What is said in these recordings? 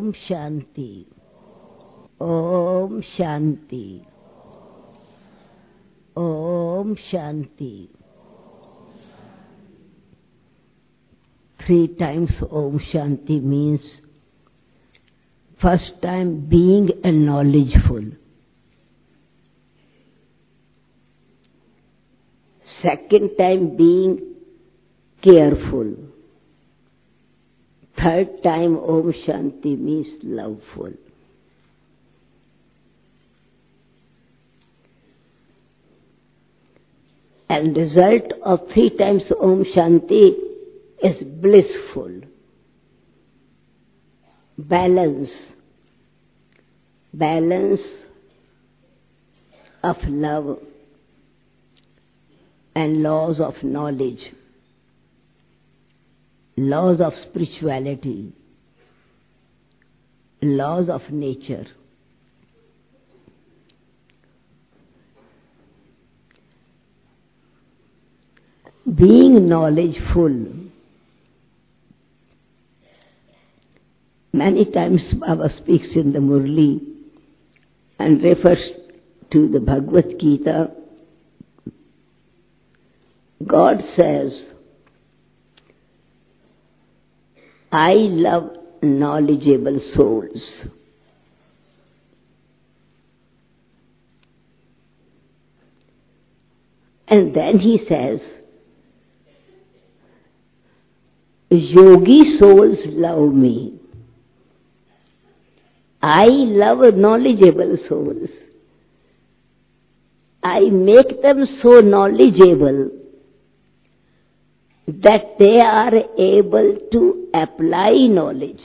Om Shanti. Om Shanti. Om Shanti. 3 times Om Shanti means first time being knowledgeful. Second time being careful. Third time Om Shanti means loveful. And result of 3 times Om Shanti is blissful. Balance. Balance of love and laws of knowledge. Laws of spirituality. Laws of nature. Being knowledgeful. Many times Baba speaks in the Murli and refers to the Bhagavad Gita. God says, I love knowledgeable souls. And then he says, yogi souls love me. I love knowledgeable souls. I make them so knowledgeable that they are able to apply knowledge.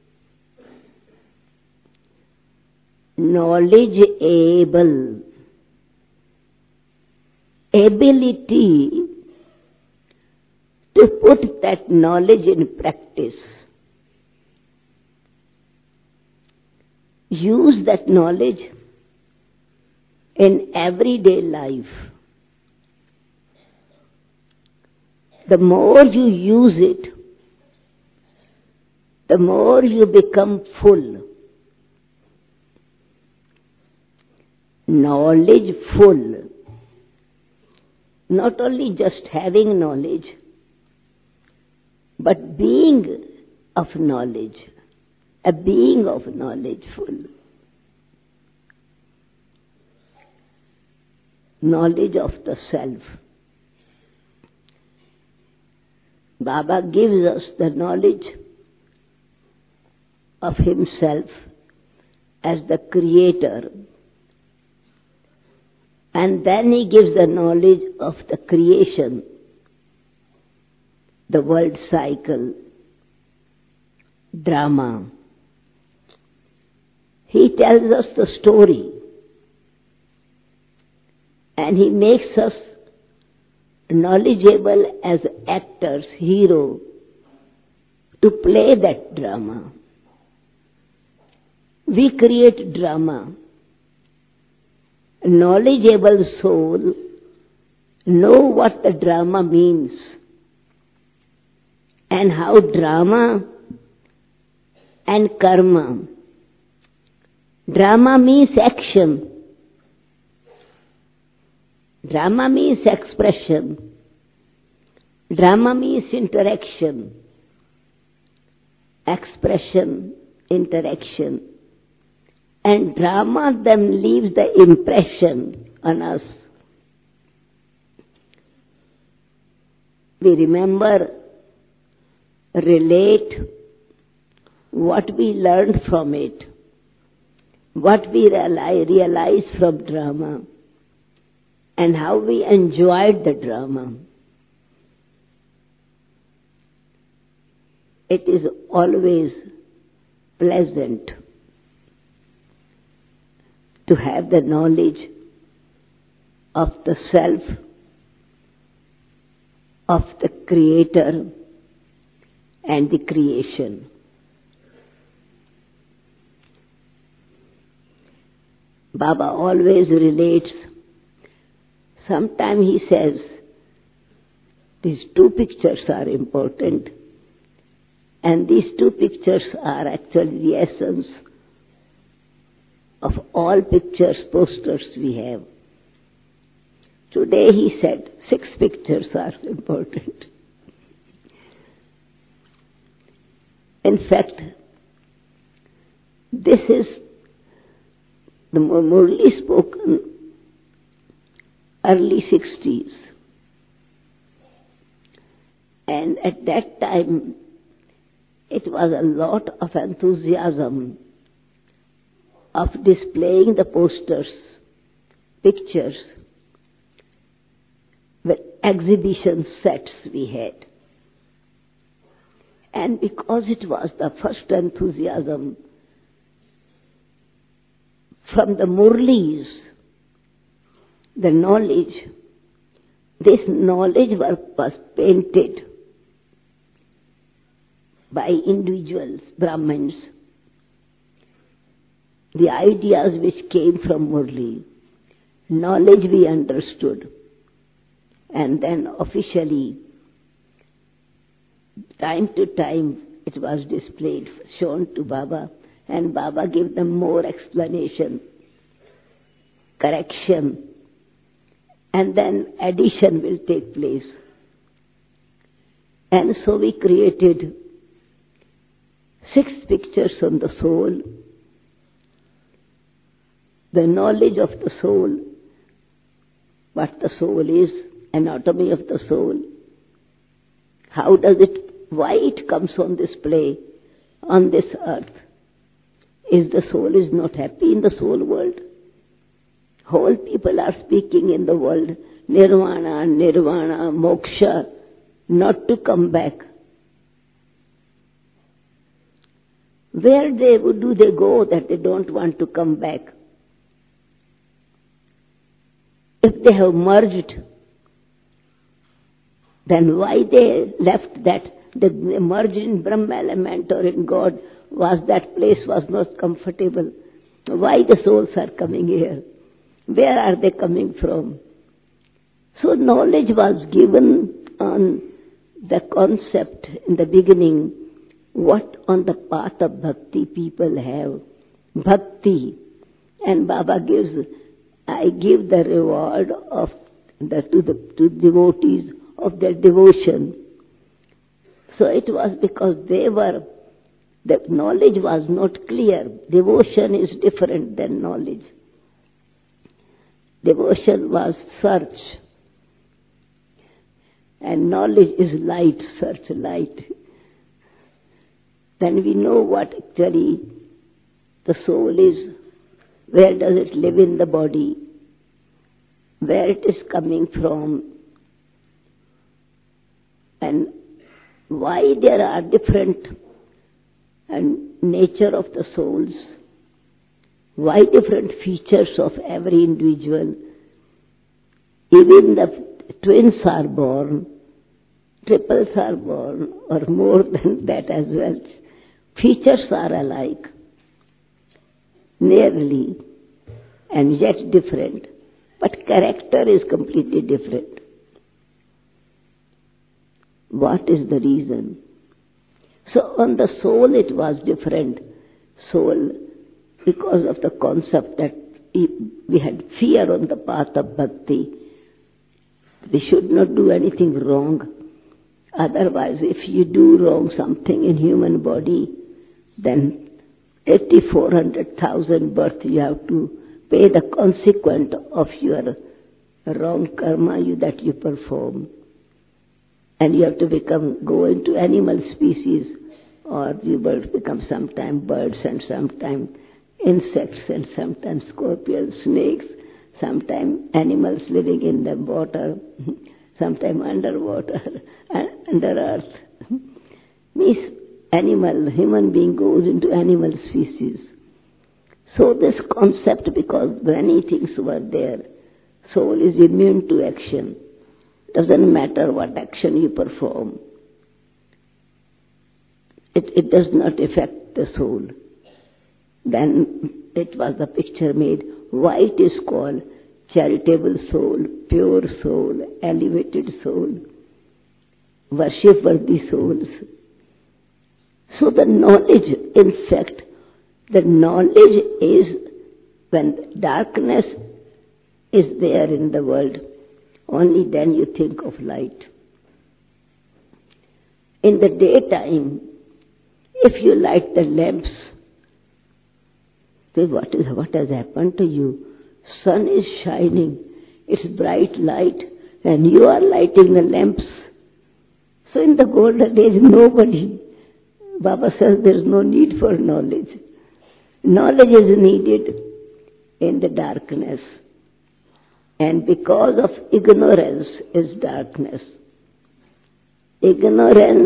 Knowledge able. Ability to put that knowledge in practice. Use that knowledge in everyday life. The more you use it, the more you become full. Knowledge full. Not only just having knowledge, but being of knowledge. A being of knowledgeful. Knowledge of the self. Baba gives us the knowledge of himself as the creator. And then he gives the knowledge of the creation, the world cycle, drama. He tells us the story. And he makes us knowledgeable as actors, hero, to play that drama. We create drama. A knowledgeable soul know what the drama means and how drama and karma. Drama means action. Drama means expression. Drama means interaction. Expression, interaction. And drama then leaves the impression on us. We remember, relate what we learned from it, what we realize from drama, and how we enjoyed the drama. It is always pleasant to have the knowledge of the self, of the creator and the creation. Baba always relates. Sometimes he says, these two pictures are important. And these two pictures are actually the essence of all pictures, posters we have. Today he said 6 pictures are important. In fact, this is the Murli spoken early 60s. And at that time, it was a lot of enthusiasm of displaying the posters, pictures, with exhibition sets we had. And because it was the first enthusiasm from the Murlis, the knowledge, this knowledge was painted by individuals, Brahmins. The ideas which came from Murli, knowledge we understood, and then officially, time to time, it was displayed, shown to Baba, and Baba gave them more explanation, correction, and then addition will take place. And so we created 6 pictures on the soul, the knowledge of the soul, what the soul is, anatomy of the soul, how does it, why it comes on display on this earth. Is the soul is not happy in the soul world? Whole people are speaking in the world, nirvana, nirvana, moksha, not to come back. Where do they go that they don't want to come back? If they have merged, then why they left that? They merged in Brahma element or in God, that place was not comfortable. Why the souls are coming here? Where are they coming from? So knowledge was given on the concept in the beginning, what on the path of bhakti people have. Bhakti. And Baba gives, I give the reward of to devotees of their devotion. So it was because the knowledge was not clear. Devotion is different than knowledge. Devotion was search. And knowledge is light, search light. Then we know what actually the soul is. Where does it live in the body? Where it is coming from? And why there are different nature of the souls? Why different features of every individual? Even the twins are born, triples are born, or more than that as well. Features are alike, nearly, and yet different. But character is completely different. What is the reason? So on the soul it was different. Soul, because of the concept that we had fear on the path of bhakti. We should not do anything wrong. Otherwise, if you do wrong something in human body, then 400,000 births you have to pay the consequence of your wrong karma that you perform. And you have to go into animal species, or you will become sometimes birds and sometimes insects and sometimes scorpions, snakes, sometimes animals living in the water, sometimes underwater, under earth. Means human being goes into animal species. So this concept, because many things were there, soul is immune to action. Doesn't matter what action you perform. It does not affect the soul. Then it was the picture made. Why it is called charitable soul, pure soul, elevated soul, worship-worthy souls. So the knowledge, in fact, the knowledge is when darkness is there in the world, only then you think of light. In the daytime, if you light the lamps, say, what has happened to you? Sun is shining, it's bright light, and you are lighting the lamps. So in the golden age, nobody, Baba says, there is no need for knowledge. Knowledge is needed in the darkness. And because of ignorance is darkness. Ignorance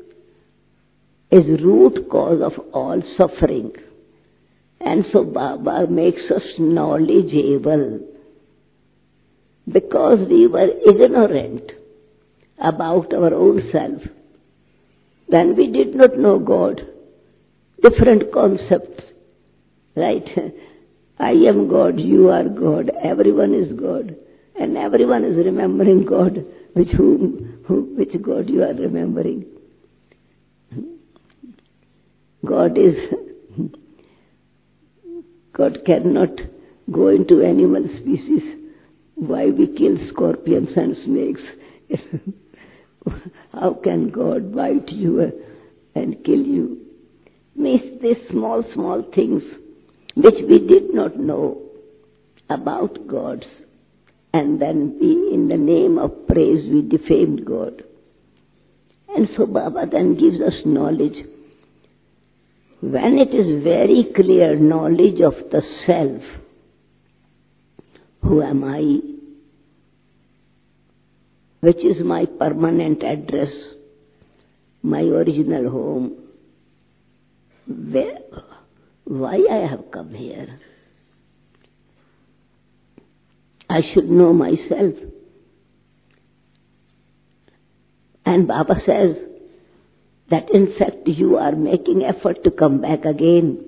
is root cause of all suffering. And so Baba makes us knowledgeable. Because we were ignorant about our own self. When we did not know God, different concepts, right? I am God, you are God, everyone is God, and everyone is remembering God, which God you are remembering. God cannot go into animal species. Why we kill scorpions and snakes? How can God bite you and kill you? Means these small things which we did not know about God, and then we, in the name of praise, we defamed God. And so Baba then gives us knowledge. When it is very clear knowledge of the self, who am I? Which is my permanent address, my original home, why I have come here. I should know myself. And Baba says that in fact you are making effort to come back again.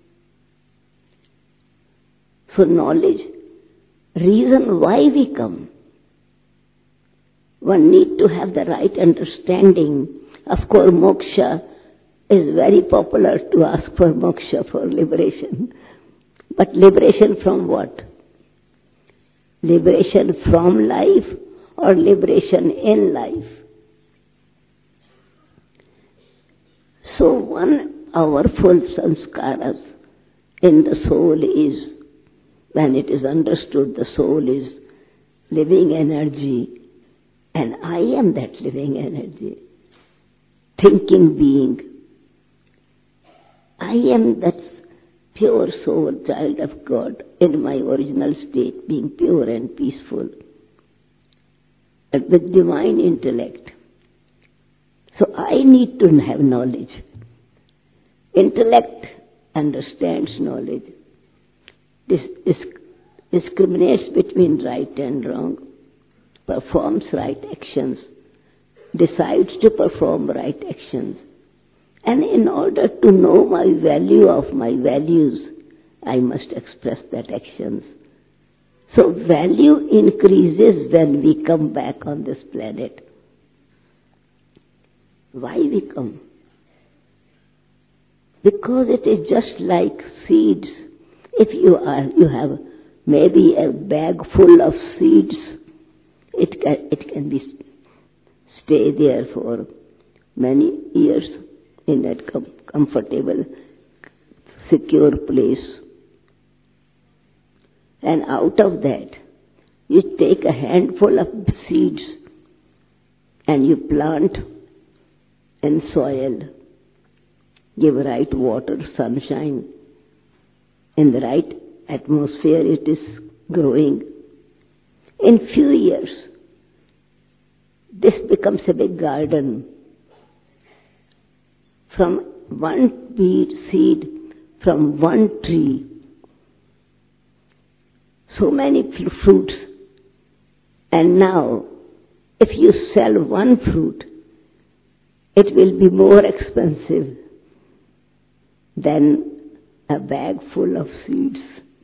So knowledge, reason why we come. One need to have the right understanding. Of course, moksha is very popular to ask for moksha, for liberation. But liberation from what? Liberation from life or liberation in life? So one powerful sanskaras in the soul is, when it is understood, the soul is living energy, and I am that living energy, thinking being. I am that pure soul, child of God, in my original state, being pure and peaceful, and with divine intellect. So I need to have knowledge. Intellect understands knowledge, discriminates between right and wrong, performs right actions, decides to perform right actions. And in order to know my value of my values, I must express that actions. So value increases when we come back on this planet. Why we come? Because it is just like seeds. If you have maybe a bag full of seeds, it can be stay there for many years in that comfortable, secure place. And out of that, you take a handful of seeds and you plant in soil, give right water, sunshine, in the right atmosphere it is growing. In few years, this becomes a big garden. From one seed, from one tree, so many fruits. And now, if you sell one fruit, it will be more expensive than a bag full of seeds.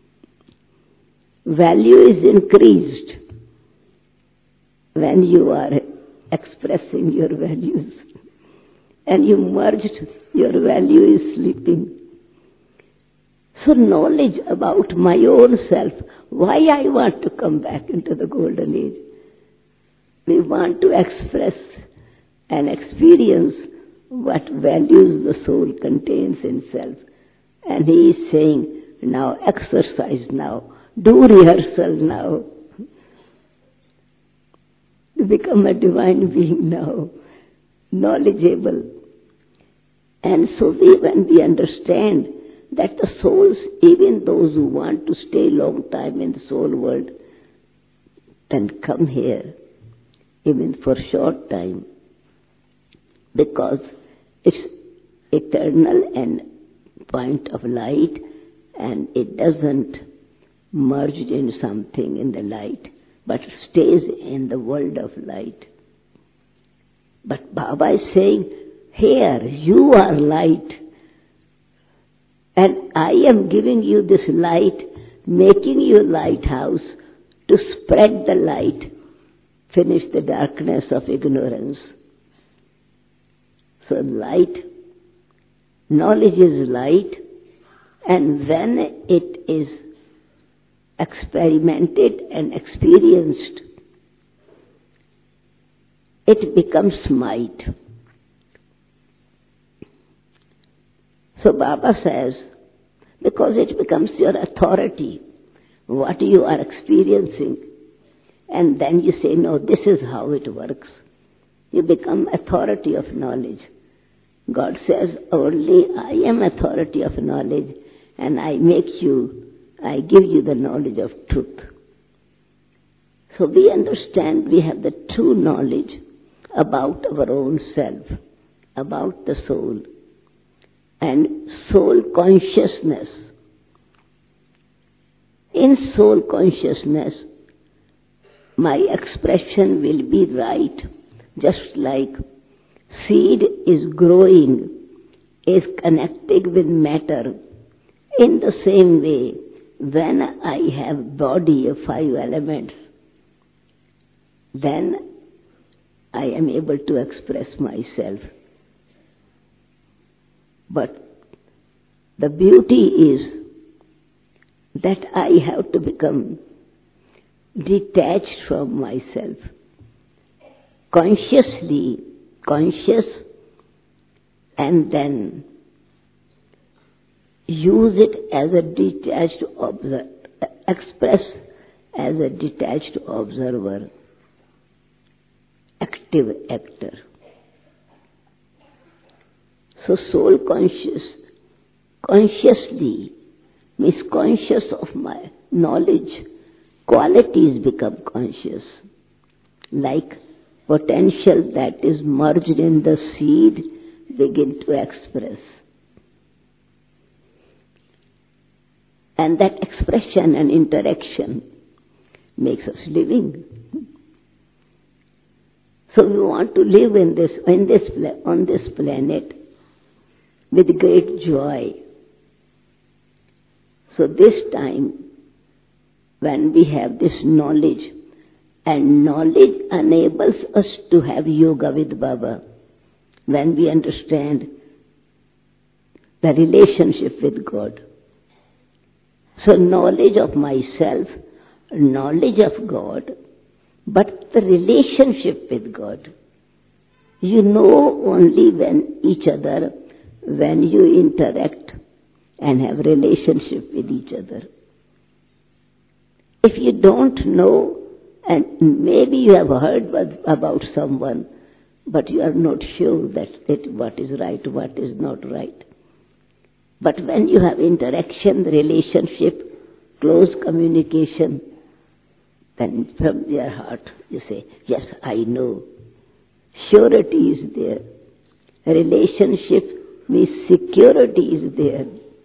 Value is increased when you are expressing your values and you merged, your value is sleeping. So knowledge about my own self, why I want to come back into the golden age. We want to express and experience what values the soul contains in self. And he is saying, now exercise now, do rehearsal now. Become a divine being now, knowledgeable. And so when we understand that the souls, even those who want to stay long time in the soul world, can come here, even for short time, because it's eternal and point of light, and it doesn't merge in something in the light, but stays in the world of light. But Baba is saying, here you are light, and I am giving you this light, making you lighthouse to spread the light, finish the darkness of ignorance. So light, knowledge is light, and when it is experimented and experienced, it becomes might. So Baba says, because it becomes your authority, what you are experiencing, and then you say, no, this is how it works. You become authority of knowledge. God says, only I am authority of knowledge, and I give you the knowledge of truth. So we understand we have the true knowledge about our own self, about the soul, and soul consciousness. In soul consciousness, my expression will be right, just like seed is growing, is connected with matter. In the same way, when I have body of 5 elements, then I am able to express myself. But the beauty is that I have to become detached from myself, consciously conscious, and then use it as a detached observer, express as a detached observer, active actor. So soul consciously means conscious of my knowledge, qualities become conscious, like potential that is merged in the seed begin to express. And that expression and interaction makes us living. So we want to live on this planet with great joy. So this time, when we have this knowledge, and knowledge enables us to have yoga with Baba, when we understand the relationship with God. So knowledge of myself, knowledge of God, but the relationship with God. You know only when you interact and have relationship with each other. If you don't know, and maybe you have heard about someone, but you are not sure that what is right, what is not right. But when you have interaction, relationship, close communication, then from your heart you say, yes, I know. Surety is there. Relationship means security is there.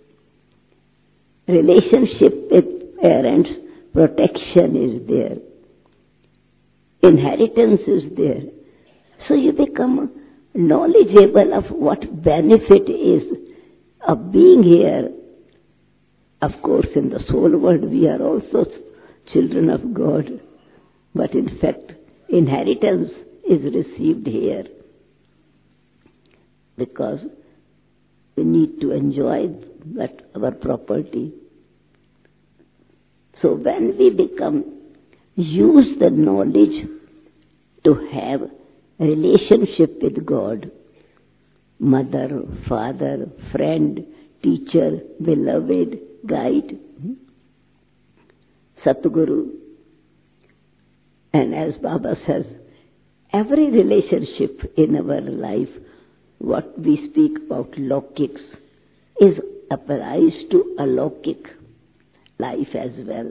Relationship with parents, protection is there. Inheritance is there. So you become knowledgeable of what benefit is of being here. Of course, in the soul world we are also children of God, but in fact inheritance is received here. because we need to enjoy that our property. So when we use the knowledge to have a relationship with God, mother, father, friend, teacher, beloved, guide, Satguru. And as Baba says, every relationship in our life, what we speak about Laukiks, is applies to Alaukik life as well.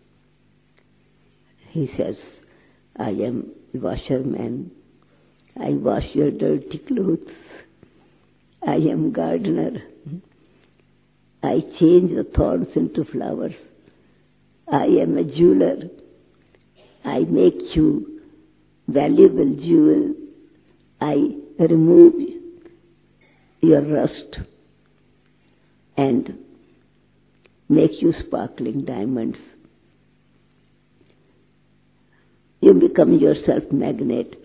He says, I am washerman, I wash your dirty clothes, I am gardener, I change the thorns into flowers, I am a jeweler, I make you valuable jewel, I remove your rust and make you sparkling diamonds. You become yourself magnet.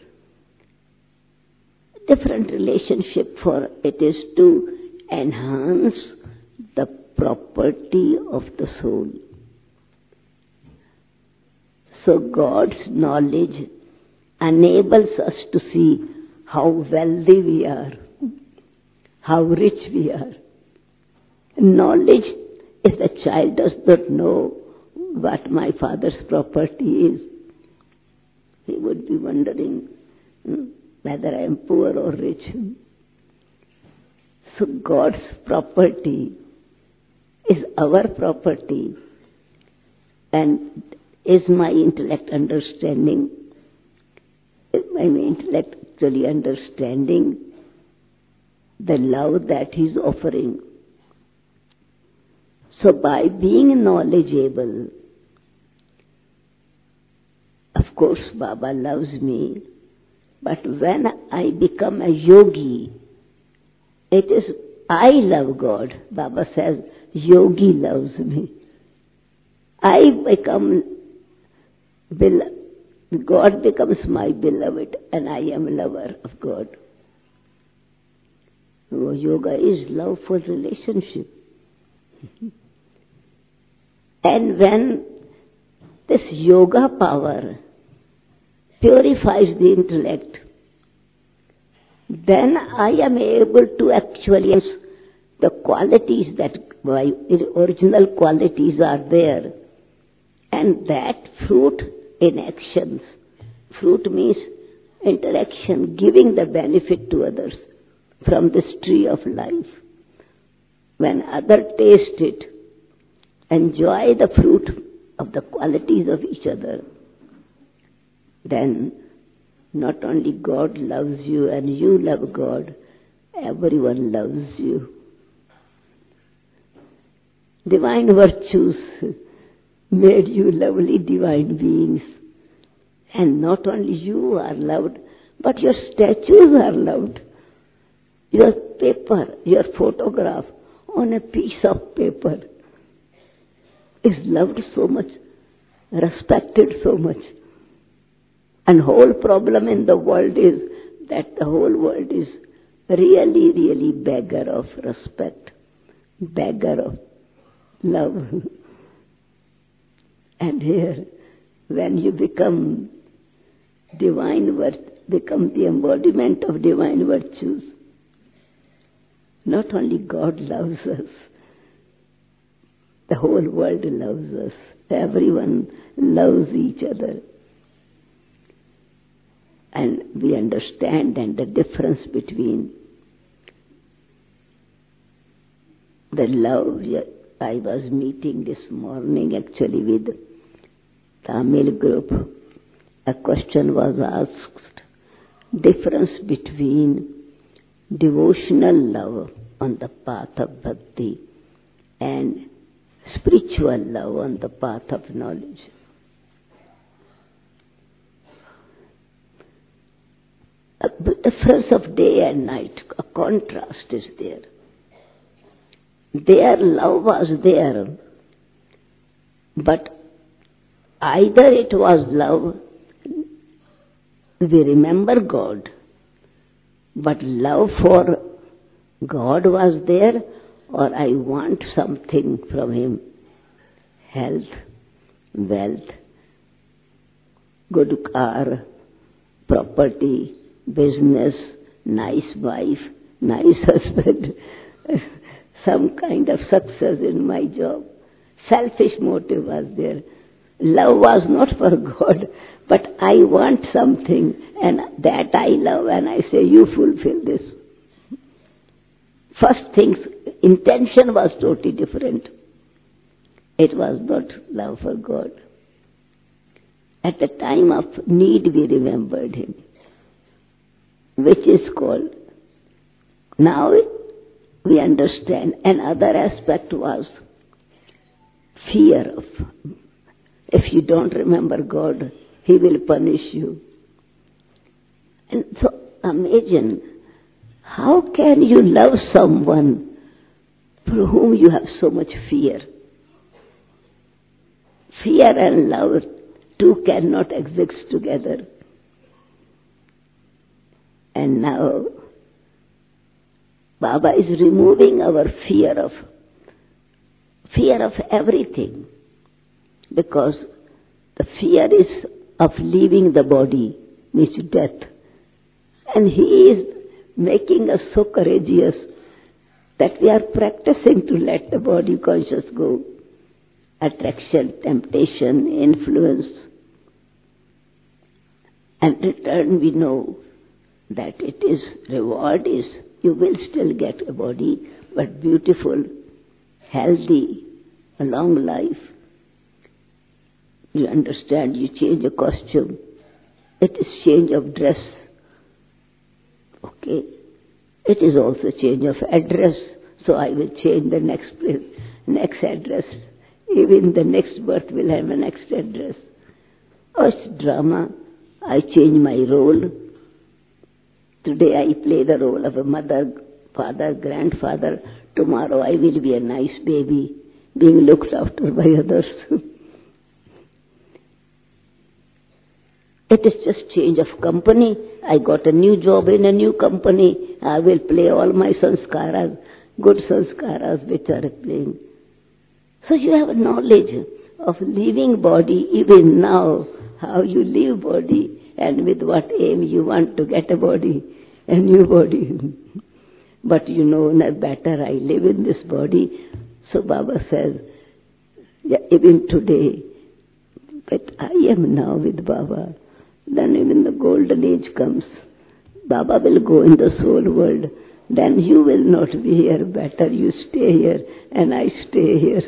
Different relationship, for it is to enhance the property of the soul. So God's knowledge enables us to see how wealthy we are, how rich we are. Knowledge, if the child does not know what my father's property is, he would be wondering whether I am poor or rich. So God's property is our property, and is my intellect understanding, my intellect actually understanding the love that He is offering. So by being knowledgeable, of course Baba loves me, but when I become a yogi, it is I love God. Baba says, yogi loves me. I become God becomes my beloved, and I am a lover of God. So yoga is love for relationship. And when this yoga power purifies the intellect, then I am able to actually use the qualities that my original qualities are there, and that fruit in actions. Fruit means interaction, giving the benefit to others from this tree of life. When others taste it, enjoy the fruit of the qualities of each other, then not only God loves you and you love God, everyone loves you. Divine virtues made you lovely divine beings. And not only you are loved, but your statues are loved. Your paper, your photograph on a piece of paper is loved so much, respected so much. And whole problem in the world is that the whole world is really, really beggar of respect, beggar of love. And here, when you become become the embodiment of divine virtues, not only God loves us, the whole world loves us. Everyone loves each other. And we understand then the difference between the love. I was meeting this morning actually with Tamil group. A question was asked, difference between devotional love on the path of bhakti and spiritual love on the path of knowledge. A difference of day and night, a contrast is there. Their love was there, but either it was love, we remember God, but love for God was there, or I want something from Him. Health, wealth, good car, property, business, nice wife, nice husband, some kind of success in my job. Selfish motive was there. Love was not for God, but I want something, and that I love, and I say, you fulfill this. First things, intention was totally different. It was not love for God. At the time of need, we remembered Him, which is called, now we understand. Another aspect was fear of, if you don't remember God, He will punish you. And so imagine, how can you love someone for whom you have so much fear? Fear and love, two cannot exist together. And now, Baba is removing our fear of everything, because the fear is of leaving the body, means death. And He is making us so courageous that we are practicing to let the body conscious go. Attraction, temptation, influence. And return, we know that it is, reward is, you will still get a body, but beautiful, healthy, a long life. You understand, you change a costume. It is change of dress. Okay. It is also change of address. So I will change the next place, next address. Even the next birth will have a next address. Oh, it's drama. I change my role. Today I play the role of a mother, father, grandfather. Tomorrow I will be a nice baby, being looked after by others. It is just change of company. I got a new job in a new company. I will play all my sanskaras, good sanskaras which are playing. So you have knowledge of leaving body even now, how you leave body and with what aim you want to get a body, a new body. But you know better, I live in this body. So Baba says, yeah, even today, but I am now with Baba. Then even the golden age comes. Baba will go in the soul world. Then you will not be here. Better you stay here and I stay here.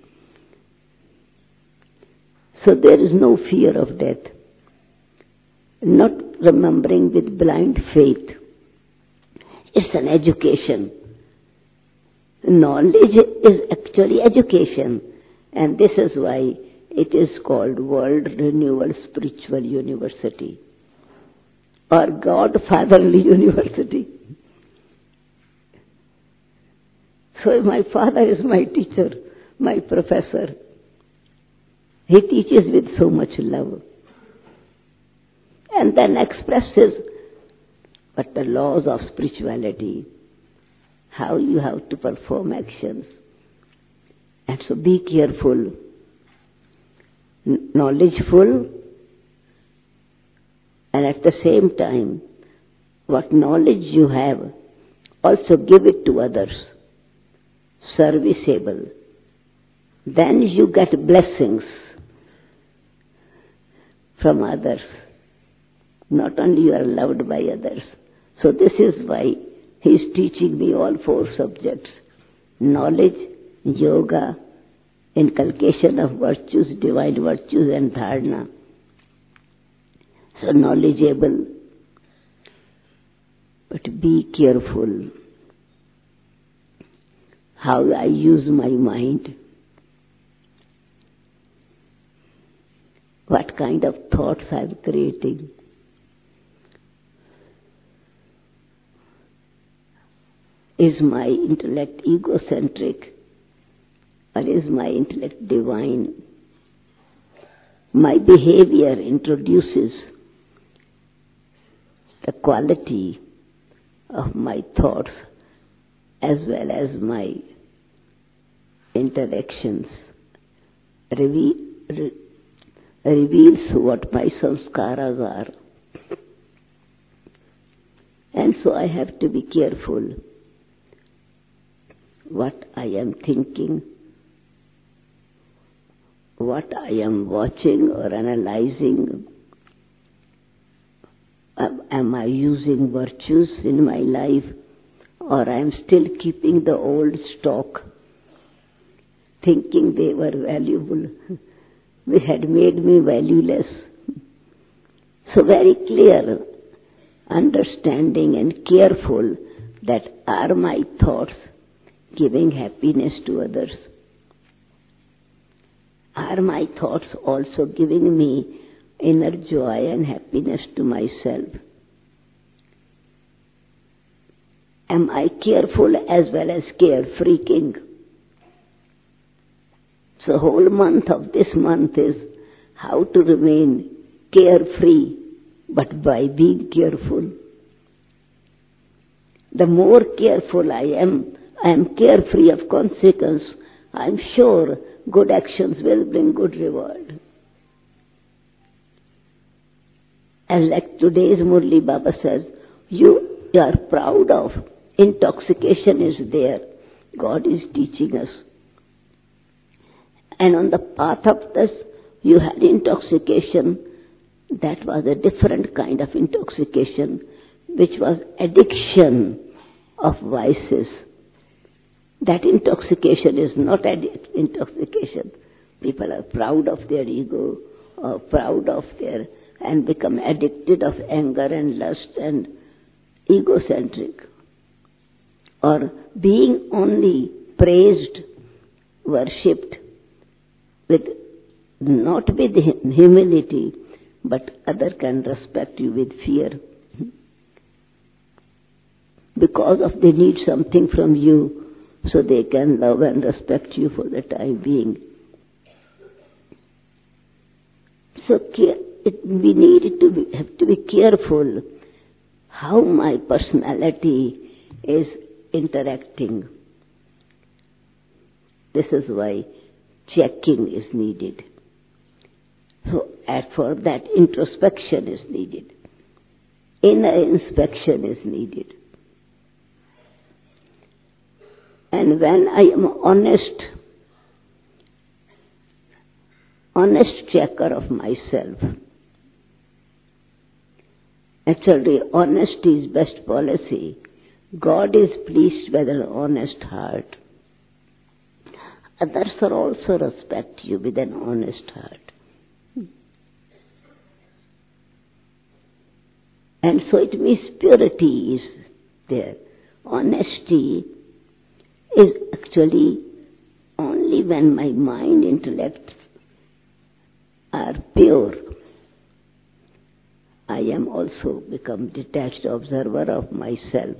So there is no fear of death. Not remembering with blind faith. It's an education. Knowledge is actually education. And this is why it is called World Renewal Spiritual University or God Fatherly University. So my father is my teacher, my professor. He teaches with so much love and then expresses but the laws of spirituality, how you have to perform actions. And so be careful, knowledgeful, and at the same time, what knowledge you have, also give it to others, serviceable. Then you get blessings from others. Not only you are loved by others. So this is why he is teaching me all 4 subjects. Knowledge, yoga, inculcation of virtues, divine virtues and dharana. So knowledgeable. But be careful how I use my mind. What kind of thoughts I am creating. Is my intellect egocentric or is my intellect divine? My behavior introduces the quality of my thoughts as well as my interactions reveals what my sanskaras are. And so I have to be careful what I am thinking, what I am watching or analyzing. Am I using virtues in my life, or I am still keeping the old stock, thinking they were valuable? They had made me valueless. So very clear understanding and careful that are my thoughts giving happiness to others? Are my thoughts also giving me inner joy and happiness to myself? Am I careful as well as carefreaking? So whole month of this month is how to remain carefree, but by being careful. The more careful I am carefree of consequence. I am sure good actions will bring good reward. And like today's Murli Baba says, you are proud of. Intoxication is there. God is teaching us. And on the path of this, you had intoxication. That was a different kind of intoxication, which was addiction of vices. That intoxication is not intoxication. People are proud of their ego, or proud of their, and become addicted of anger and lust and egocentric. Or being only praised, worshipped, with not with humility, but other can respect you with fear. Because of they need something from you, so they can love and respect you for the time being. So we have to be careful how my personality is interacting. This is why checking is needed. So for that introspection is needed. Inner inspection is needed. And when I am honest checker of myself, actually honesty is best policy. God is pleased with an honest heart. Others will also respect you with an honest heart. And so it means purity is there. Honesty is actually only when my mind, intellect are pure. I am also become detached observer of myself.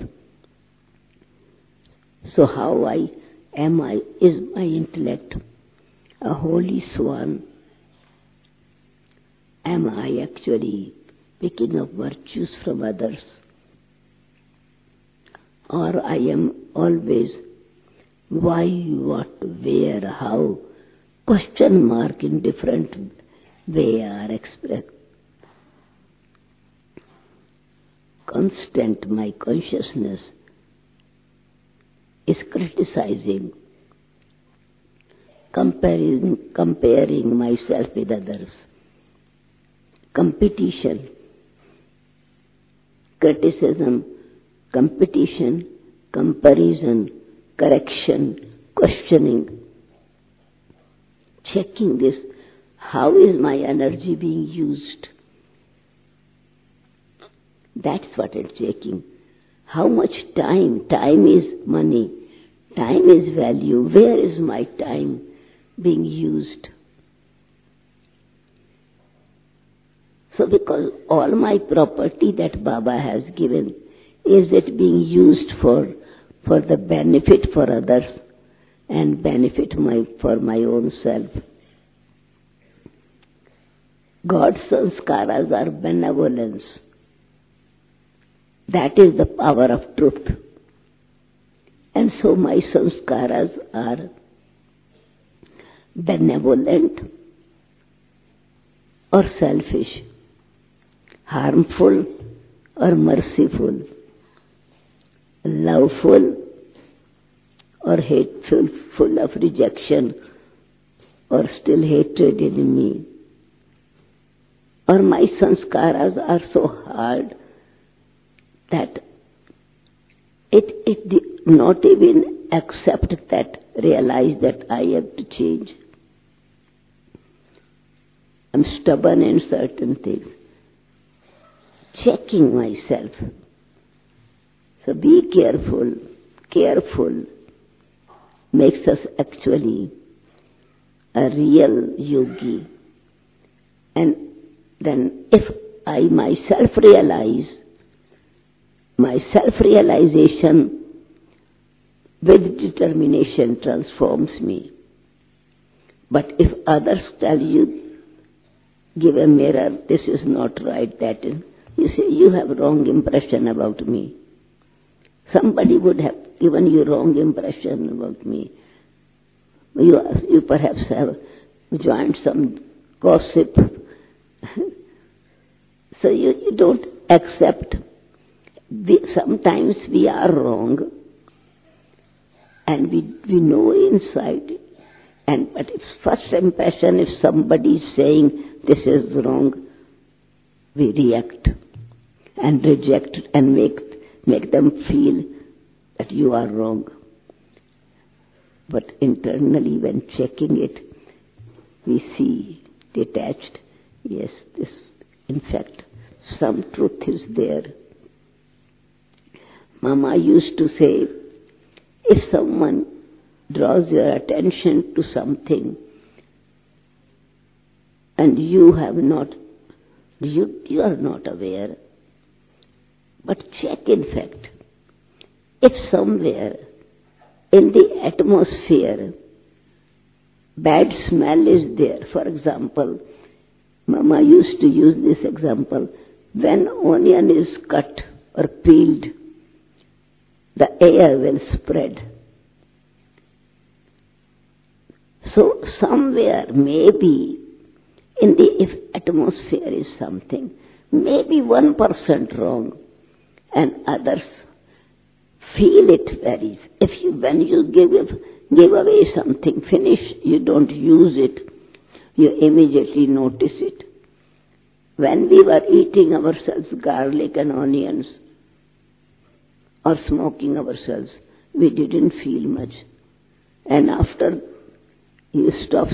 So how am I? Is my intellect a holy swan? Am I actually picking up virtues from others? Or I am always why, what, where, how, question mark in different way are expressed. Constant my consciousness is criticizing, comparing myself with others. Competition, criticism, competition, comparison, correction, questioning, checking this. How is my energy being used? That's what it's checking. How much time? Time is money. Time is value. Where is my time being used? So because all my property that Baba has given, is it being used for the benefit for others and benefit for my own self? God's sanskaras are benevolence. That is the power of truth. And So my sanskaras are benevolent or selfish, harmful or merciful, loveful or hateful, full of rejection or still hatred in me. Or my sanskaras are so hard that it not even accept that, realize that I have to change. I'm stubborn in certain things. Checking myself. So be careful. Careful makes us actually a real yogi. And then if I myself realize, my self-realization with determination transforms me. But if others tell you, give a mirror, this is not right, that is, you say, you have wrong impression about me. Somebody would have given you wrong impression about me. You perhaps have joined some gossip. So you don't accept. Sometimes we are wrong, and we know inside. But if first impression, if somebody is saying this is wrong, we react and reject and make them feel that you are wrong. But internally, when checking it, we see detached. Yes, this, in fact, some truth is there. Mama used to say, if someone draws your attention to something and you are not aware, but check in fact, if somewhere in the atmosphere bad smell is there, for example, Mama used to use this example, when onion is cut or peeled, the air will spread. So somewhere maybe in the if atmosphere is something, maybe 1% wrong, and others feel it very. When you give away something, finish, you don't use it, you immediately notice it. When we were eating ourselves garlic and onions, or smoking ourselves, we didn't feel much. And after you stop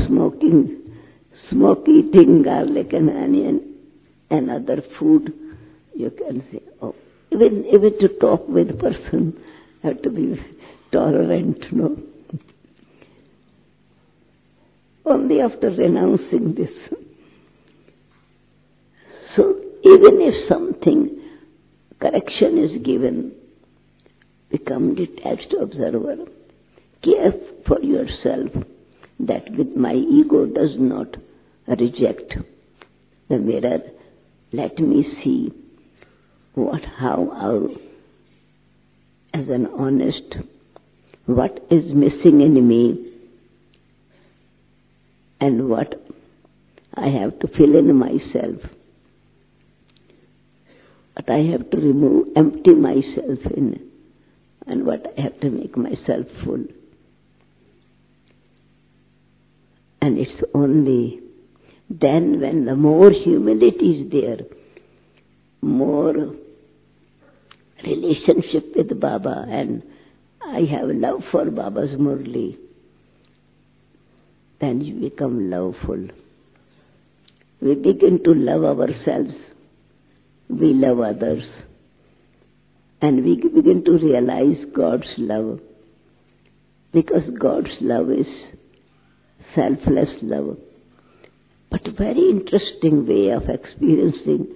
eating garlic and onion and other food, you can say, oh, even to talk with a person, have to be tolerant, no? Only after renouncing this. So even if something, correction is given, become detached observer. Care for yourself that with my ego does not reject the mirror. Let me see how, as an honest, what is missing in me and what I have to fill in myself. What I have to remove, empty myself in, and what I have to make myself full. And it's only then when the more humility is there, more relationship with Baba, and I have love for Baba's Murli, then you become loveful. We begin to love ourselves, we love others, and we begin to realize God's love, because God's love is selfless love. But a very interesting way of experiencing.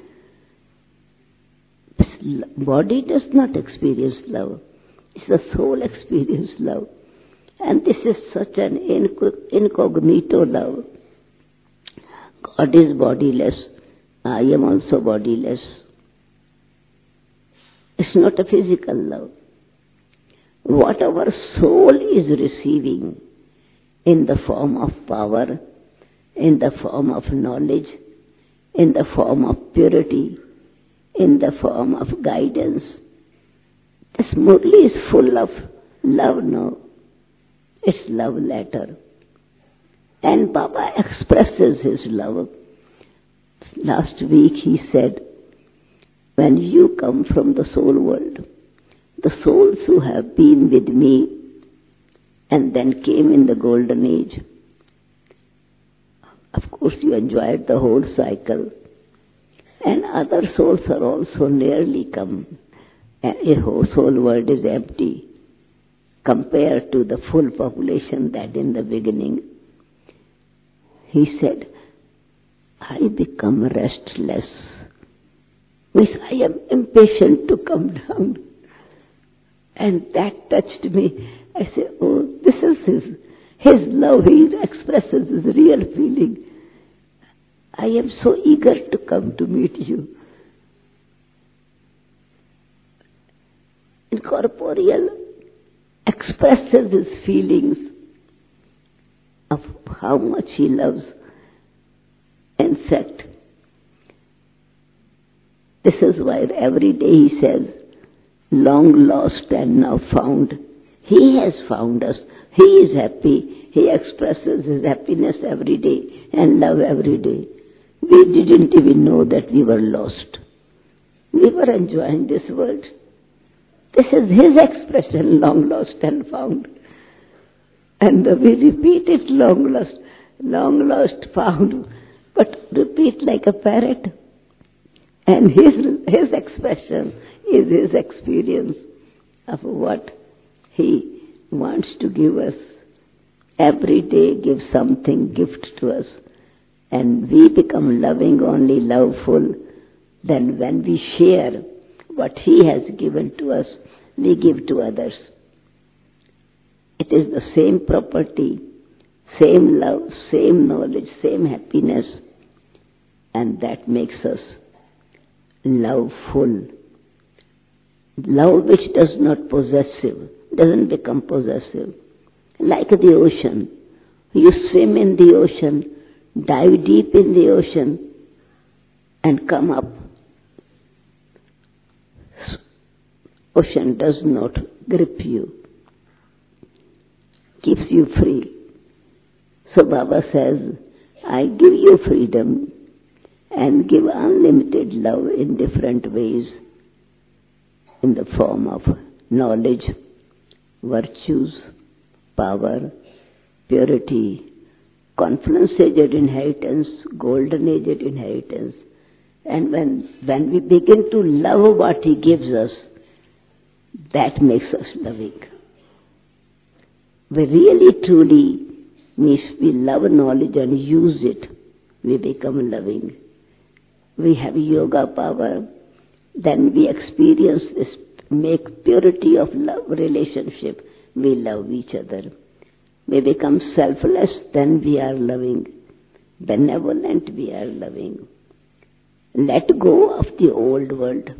Body does not experience love. It's the soul experiences love. And this is such an incognito love. God is bodiless. I am also bodiless. It's not a physical love. what our soul is receiving in the form of power, in the form of knowledge, in the form of purity, in the form of guidance. This Murli is full of love, no? It's love letter. And Baba expresses his love. Last week he said, when you come from the soul world, the souls who have been with me and then came in the golden age, of course you enjoyed the whole cycle, and other souls are also nearly come. A whole soul world is empty compared to the full population that in the beginning. He said, I become restless. Means I am impatient to come down. And that touched me. I said, oh, this is his love. He expresses his real feeling. I am so eager to come to meet you. Incorporeal expresses his feelings of how much he loves. In fact, this is why every day he says, long lost and now found. He has found us. He is happy. He expresses his happiness every day and love every day. We didn't even know that we were lost. We were enjoying this world. This is his expression, long lost and found. And we repeat it, long lost, found, but repeat like a parrot. And his expression is his experience of what he wants to give us. Every day give something, gift to us. And we become loving, only loveful. Then when we share what he has given to us, we give to others. It is the same property, same love, same knowledge, same happiness. And that makes us loveful. Love which does not possessive, doesn't become possessive. Like the ocean. You swim in the ocean, dive deep in the ocean, and come up. Ocean does not grip you, keeps you free. So Baba says, I give you freedom and give unlimited love in different ways, in the form of knowledge, virtues, power, purity, confidence-aged inheritance, golden-aged inheritance. And when we begin to love what he gives us, that makes us loving. We really, truly, means we love knowledge and use it, we become loving. We have yoga power, then we experience this, make purity of love relationship, we love each other. We become selfless, then we are loving. Benevolent, we are loving. Let go of the old world.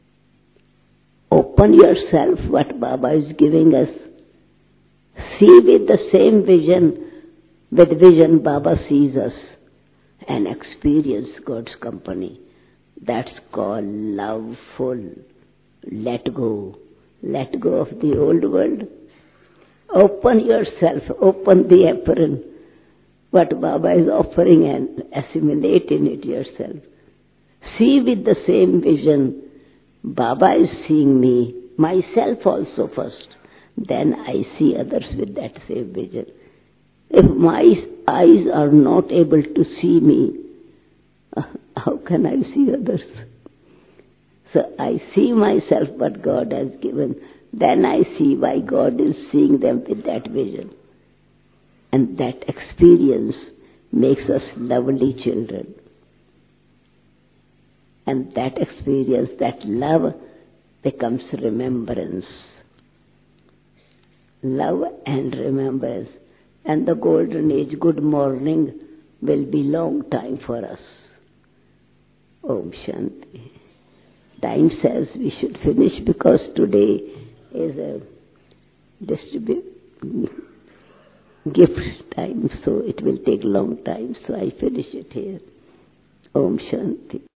Open yourself, what Baba is giving us. See with the same vision, with vision Baba sees us, and experience God's company. That's called loveful. Let go. Let go of the old world. Open yourself, open the apron. What Baba is offering, and assimilate in it yourself. See with the same vision. Baba is seeing me, myself also first. Then I see others with that same vision. If my eyes are not able to see me, how can I see others? So I see myself what God has given. Then I see why God is seeing them with that vision. And that experience makes us lovely children. And that experience, that love, becomes remembrance. Love and remembrance. And the golden age, good morning, will be long time for us. Om Shanti. Time says we should finish because today is a distribute gift time, so it will take long time, so I finish it here. Om Shanti.